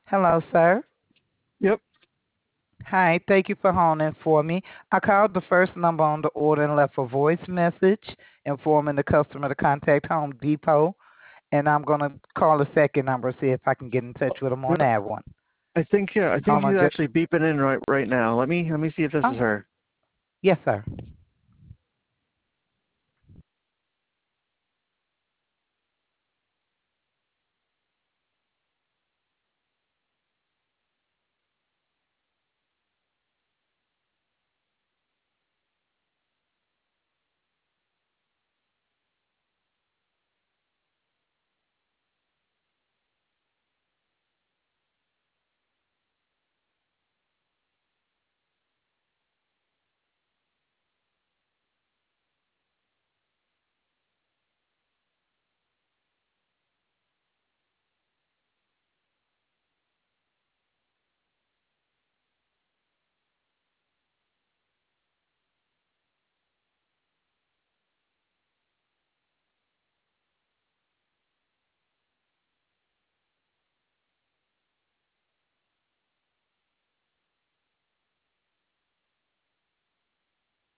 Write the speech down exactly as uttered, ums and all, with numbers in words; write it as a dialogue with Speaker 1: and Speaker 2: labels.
Speaker 1: Hello, sir.
Speaker 2: Yep.
Speaker 1: Hi, thank you for holding for me. I called the first number on the order and left a voice message informing the customer to contact Home Depot, and I'm going to call the second number see if I can get in touch with them on
Speaker 2: Yep.
Speaker 1: that one.
Speaker 2: I think yeah. I think
Speaker 1: Hold on,
Speaker 2: she's
Speaker 1: just
Speaker 2: actually beeping in right right now. Let me let me see if this is
Speaker 1: oh
Speaker 2: her.
Speaker 1: yes, sir.